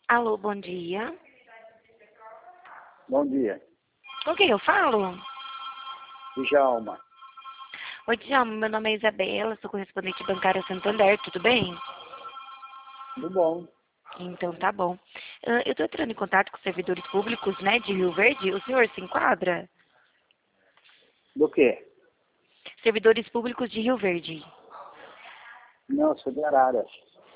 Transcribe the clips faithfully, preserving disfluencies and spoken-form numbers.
Alô, bom dia. Bom dia. Com quem eu falo? Djalma. Oi, Djalma, meu nome é Isabela, sou correspondente bancária Santander, tudo bem? Tudo bom? Então tá bom. Ah, eu estou entrando em contato com servidores públicos, né, de Rio Verde. O senhor se enquadra? Do quê? Servidores públicos de Rio Verde. Não, sou de Araras.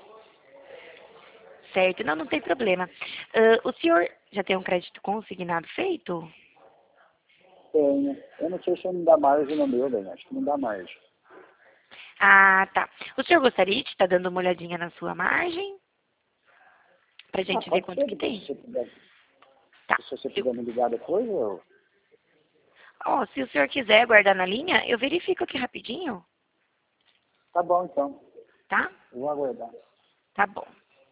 Certo, não, não tem problema. Ah, o senhor já tem um crédito consignado feito? Tenho. Eu não sei se não dá margem no meu, bem. Acho que não dá margem. Ah, tá. O senhor gostaria de estar dando uma olhadinha na sua margem? Pra Ah, gente ver pode quanto ser, que depois tem? se você puder, Tá. se você Eu- puder me ligar depois, eu... Ó, se o senhor quiser guardar na linha, eu verifico aqui rapidinho, Tá bom, então. tá? Eu vou aguardar. Tá bom.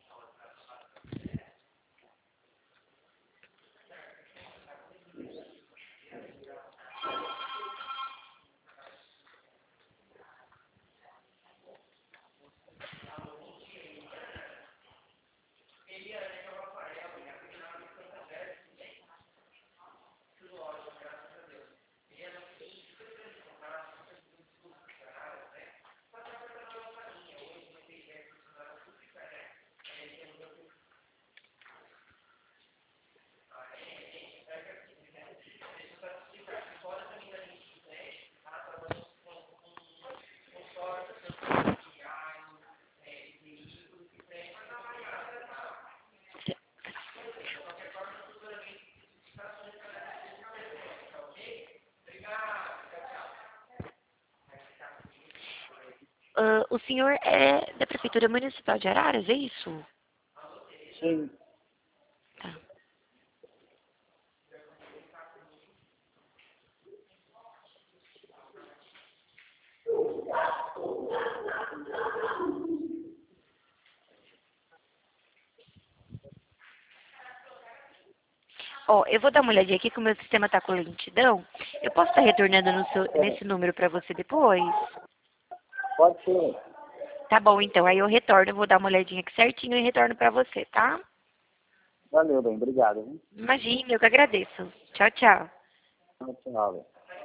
Ah, o senhor é da Prefeitura Municipal de Araras, é isso? Sim. Tá. Ó, eu vou dar uma olhadinha aqui que o meu sistema tá com lentidão. Eu posso estar retornando no seu- É, nesse número pra você depois? pode ser. Tá bom, então. Aí eu retorno, eu vou dar uma olhadinha aqui certinho e retorno pra você, tá? Valeu, bem. Obrigado. Viu? Imagina, eu que agradeço. Tchau, tchau. Tchau, tchau.